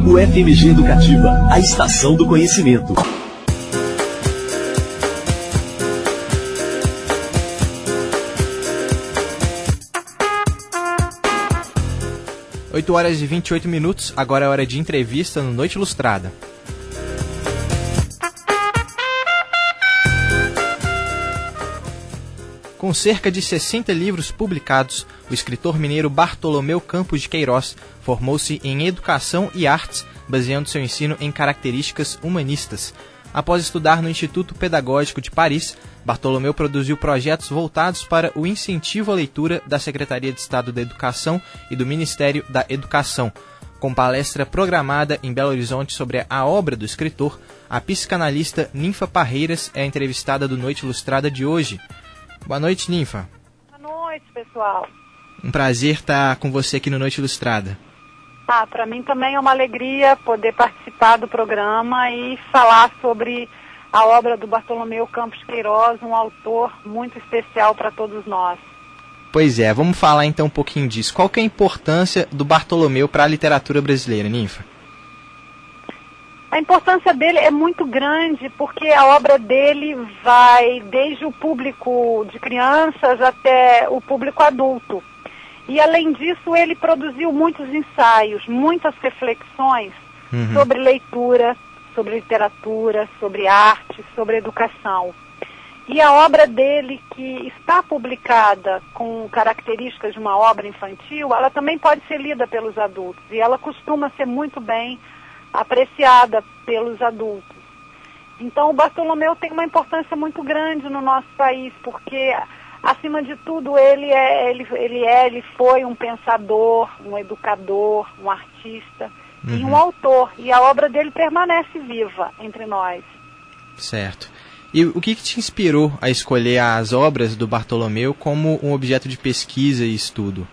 UFMG Educativa, a estação do conhecimento. Oito horas e 28 minutos, agora é hora de entrevista no Noite Ilustrada. Com cerca de 60 livros publicados, o escritor mineiro Bartolomeu Campos de Queiroz formou-se em Educação e Artes, baseando seu ensino em características humanistas. Após estudar no Instituto Pedagógico de Paris, Bartolomeu produziu projetos voltados para o incentivo à leitura da Secretaria de Estado da Educação e do Ministério da Educação. Com palestra programada em Belo Horizonte sobre a obra do escritor, a psicanalista Ninfa Parreiras é a entrevistada do Noite Ilustrada de hoje. Boa noite, Ninfa. Boa noite, pessoal. Um prazer estar com você aqui no Noite Ilustrada. Para mim também é uma alegria poder participar do programa e falar sobre a obra do Bartolomeu Campos de Queiroz, um autor muito especial para todos nós. Pois é, vamos falar então um pouquinho disso. Qual que é a importância do Bartolomeu para a literatura brasileira, Ninfa? A importância dele é muito grande porque a obra dele vai desde o público de crianças até o público adulto. E além disso, ele produziu muitos ensaios, muitas reflexões sobre leitura, sobre literatura, sobre arte, sobre educação. E a obra dele, que está publicada com características de uma obra infantil, ela também pode ser lida pelos adultos. E ela costuma ser muito bem apreciada pelos adultos. Então, o Bartolomeu tem uma importância muito grande no nosso país, porque, acima de tudo, ele foi um pensador, um educador, um artista e um autor. E a obra dele permanece viva entre nós. Certo. E o que te inspirou a escolher as obras do Bartolomeu como um objeto de pesquisa e estudo?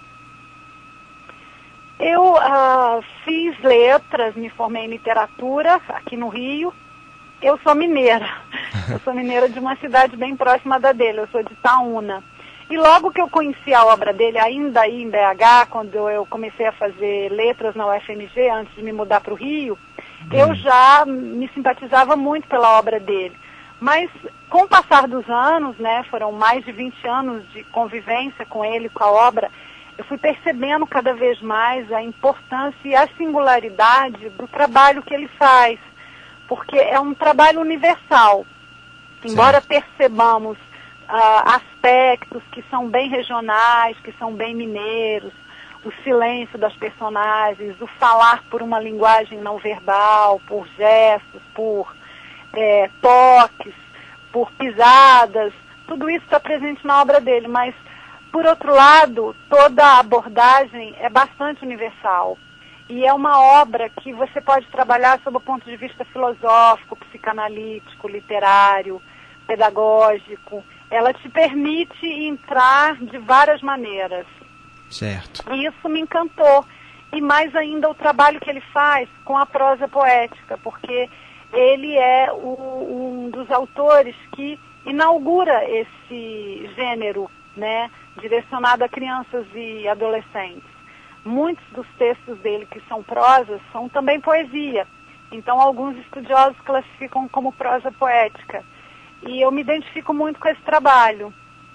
Eu fiz letras, me formei em literatura aqui no Rio. Eu sou mineira. Eu sou mineira de uma cidade bem próxima da dele. Eu sou de Itaúna. E logo que eu conheci a obra dele, ainda aí em BH, quando eu comecei a fazer letras na UFMG, antes de me mudar para o Rio, eu já me simpatizava muito pela obra dele. Mas com o passar dos anos, né, foram mais de 20 anos de convivência com ele, com a obra, eu fui percebendo cada vez mais a importância e a singularidade do trabalho que ele faz, porque é um trabalho universal. Embora percebamos aspectos que são bem regionais, que são bem mineiros, o silêncio das personagens, o falar por uma linguagem não verbal, por gestos, por toques, por pisadas, tudo isso está presente na obra dele, mas por outro lado, toda a abordagem é bastante universal. E é uma obra que você pode trabalhar sob o ponto de vista filosófico, psicanalítico, literário, pedagógico. Ela te permite entrar de várias maneiras. Certo. E isso me encantou. E mais ainda o trabalho que ele faz com a prosa poética, porque ele é um dos autores que inaugura esse gênero, né, direcionado a crianças e adolescentes. Muitos dos textos dele que são prosas são também poesia. Então, alguns estudiosos classificam como prosa poética. E eu me identifico muito com esse trabalho.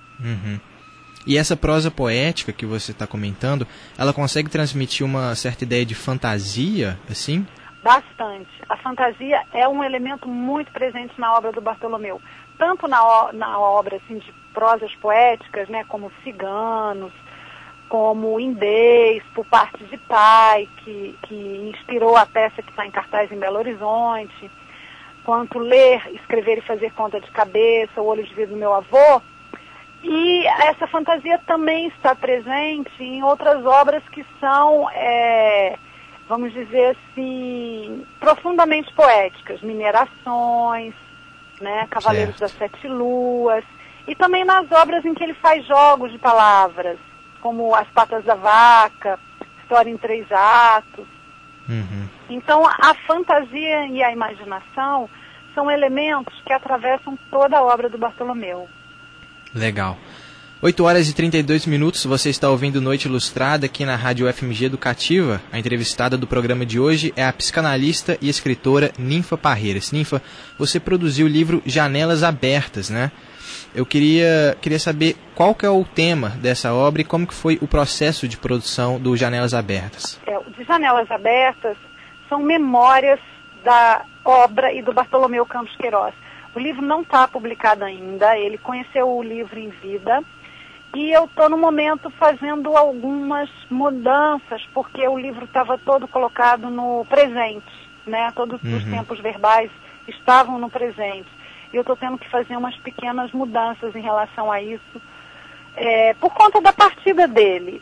E essa prosa poética que você está comentando, ela consegue transmitir uma certa ideia de fantasia, assim? Bastante. A fantasia é um elemento muito presente na obra do Bartolomeu. Tanto na obra assim, de prosas poéticas, né, como Ciganos, como Indês, por parte de pai, que inspirou a peça que está em cartaz em Belo Horizonte, quanto Ler, Escrever e Fazer Conta de Cabeça, O Olho de Vidro do Meu Avô. E essa fantasia também está presente em outras obras que são, vamos dizer assim, profundamente poéticas. Minerações, né, Cavaleiros das Sete Luas, e também nas obras em que ele faz jogos de palavras, como As Patas da Vaca, História em Três Atos. Então, a fantasia e a imaginação são elementos que atravessam toda a obra do Bartolomeu. Legal. 8h32, você está ouvindo Noite Ilustrada aqui na Rádio FMG Educativa. A entrevistada do programa de hoje é a psicanalista e escritora Ninfa Parreiras. Ninfa, você produziu o livro Janelas Abertas, né? Eu queria saber qual que é o tema dessa obra e como que foi o processo de produção do Janelas Abertas. O de Janelas Abertas são memórias da obra e do Bartolomeu Campos Queiroz. O livro não está publicado ainda, ele conheceu o livro em vida. E eu estou no momento fazendo algumas mudanças, porque o livro estava todo colocado no presente, né? Todos os tempos verbais estavam no presente. E eu estou tendo que fazer umas pequenas mudanças em relação a isso, por conta da partida dele.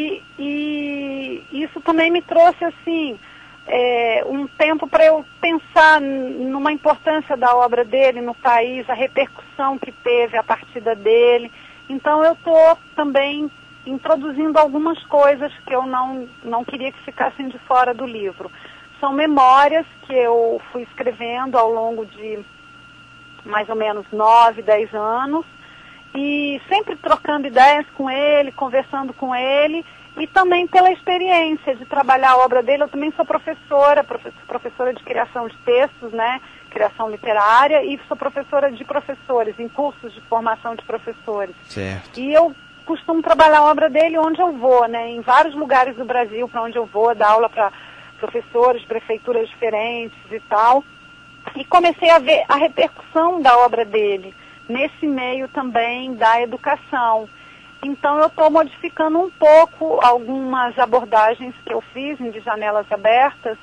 E isso também me trouxe, assim, um tempo para eu pensar numa importância da obra dele no país, a repercussão que teve a partida dele. Então eu estou também introduzindo algumas coisas que eu não queria que ficassem de fora do livro. São memórias que eu fui escrevendo ao longo de mais ou menos 9, 10 anos, e sempre trocando ideias com ele, conversando com ele, e também pela experiência de trabalhar a obra dele. Eu também sou professora de criação de textos, né? Criação literária, e sou professora de professores, em cursos de formação de professores. Certo. E eu costumo trabalhar a obra dele onde eu vou, né? Em vários lugares do Brasil, para onde eu vou, dar aula para professores, prefeituras diferentes e tal. E comecei a ver a repercussão da obra dele nesse meio também da educação. Então eu estou modificando um pouco algumas abordagens que eu fiz em De Janelas Abertas,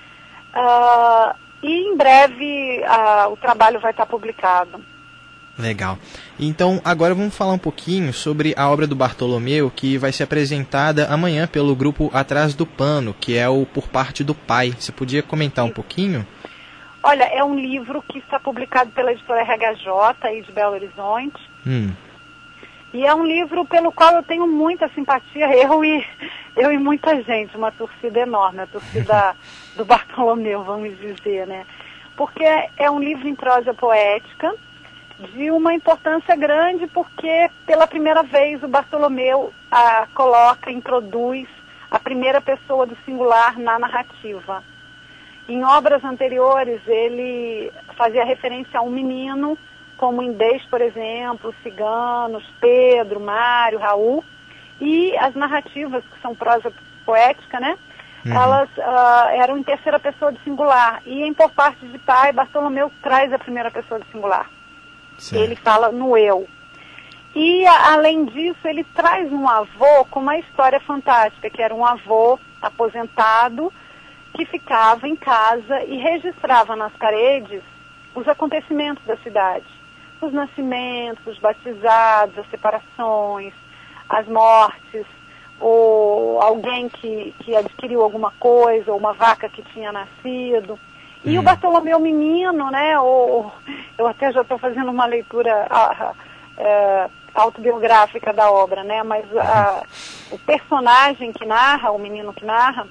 e em breve o trabalho vai estar publicado. Legal. Então, agora vamos falar um pouquinho sobre a obra do Bartolomeu, que vai ser apresentada amanhã pelo grupo Atrás do Pano, que é o Por Parte do Pai. Você podia comentar um pouquinho? Olha, é um livro que está publicado pela editora RHJ aí de Belo Horizonte. E é um livro pelo qual eu tenho muita simpatia, eu e muita gente, uma torcida enorme, a torcida do Bartolomeu, vamos dizer, né? Porque é um livro em prosa poética, de uma importância grande, porque pela primeira vez o Bartolomeu introduz a primeira pessoa do singular na narrativa. Em obras anteriores ele fazia referência a um menino, como Indês, por exemplo, Ciganos, Pedro, Mário, Raul, e as narrativas, que são prosa poética, né? Elas eram em terceira pessoa do singular. E em Por Parte de Pai, Bartolomeu traz a primeira pessoa do singular. Certo. Ele fala no eu. E, além disso, ele traz um avô com uma história fantástica, que era um avô aposentado que ficava em casa e registrava nas paredes os acontecimentos da cidade. Os nascimentos, os batizados, as separações, as mortes, ou alguém que adquiriu alguma coisa, ou uma vaca que tinha nascido. E o Bartolomeu menino, né, eu até já estou fazendo uma leitura autobiográfica da obra, né, mas o personagem que narra, o menino que narra,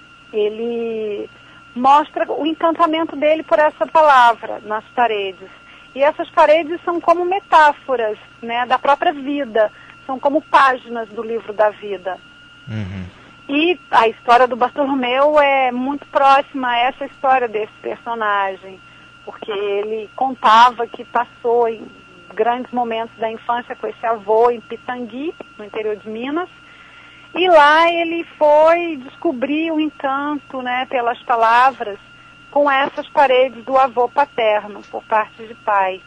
ele mostra o encantamento dele por essa palavra nas paredes. E essas paredes são como metáforas, né, da própria vida, são como páginas do livro da vida. E a história do Bartolomeu é muito próxima a essa história desse personagem, porque ele contava que passou em grandes momentos da infância com esse avô em Pitangui, no interior de Minas, e lá ele foi descobrir o encanto, né, pelas palavras, com essas paredes do avô paterno, por parte de pai.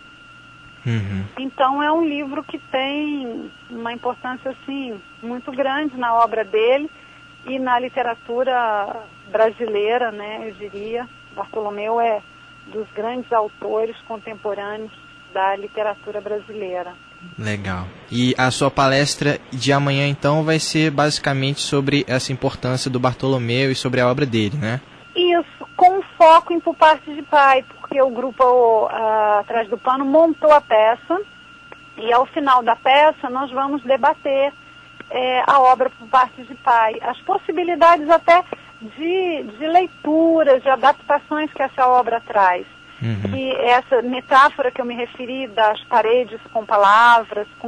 Então é um livro que tem uma importância assim muito grande na obra dele e na literatura brasileira, né, eu diria. Bartolomeu é dos grandes autores contemporâneos da literatura brasileira. Legal. E a sua palestra de amanhã, então, vai ser basicamente sobre essa importância do Bartolomeu e sobre a obra dele, né? Isso, com foco em Por Parte de Pai, porque o grupo Atrás do Pano montou a peça e ao final da peça nós vamos debater a obra Por Parte de Pai, as possibilidades até de leituras, de adaptações que essa obra traz. E essa metáfora que eu me referi das paredes com palavras, com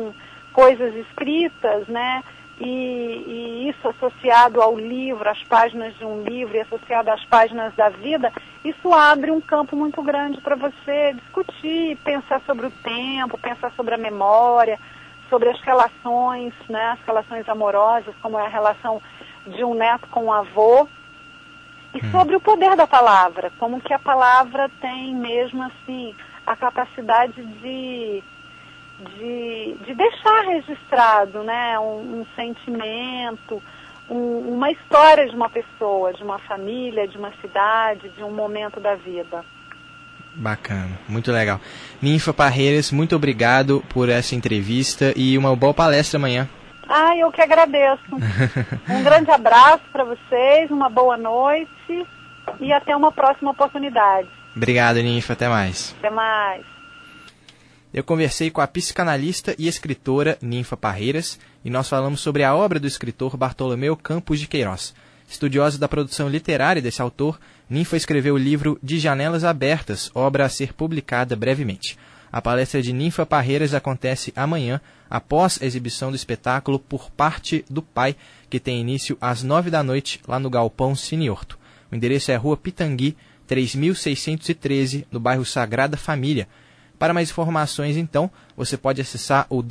coisas escritas, né? E isso associado ao livro, às páginas de um livro e associado às páginas da vida, isso abre um campo muito grande para você discutir, pensar sobre o tempo, pensar sobre a memória, sobre as relações, né, as relações amorosas, como é a relação de um neto com um avô, e sobre o poder da palavra, como que a palavra tem mesmo assim a capacidade de deixar registrado, né, um sentimento, uma história de uma pessoa, de uma família, de uma cidade, de um momento da vida. Bacana, muito legal. Ninfa Parreiras, muito obrigado por essa entrevista e uma boa palestra amanhã. Eu que agradeço. Um grande abraço para vocês, uma boa noite e até uma próxima oportunidade. Obrigado, Ninfa, até mais. Até mais. Eu conversei com a psicanalista e escritora Ninfa Parreiras e nós falamos sobre a obra do escritor Bartolomeu Campos de Queiroz. Estudiosa da produção literária desse autor, Ninfa escreveu o livro De Janelas Abertas, obra a ser publicada brevemente. A palestra de Ninfa Parreiras acontece amanhã, após a exibição do espetáculo Por Parte do Pai, que tem início às 9h, lá no Galpão Cine Horto. O endereço é Rua Pitangui, 3613, no bairro Sagrada Família. Para mais informações, então, você pode acessar o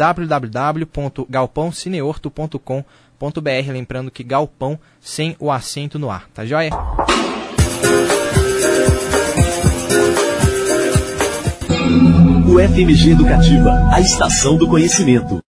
www.galpãocineorto.com.br, lembrando que galpão sem o acento no ar, tá joia? O FMG Educativa, a estação do conhecimento.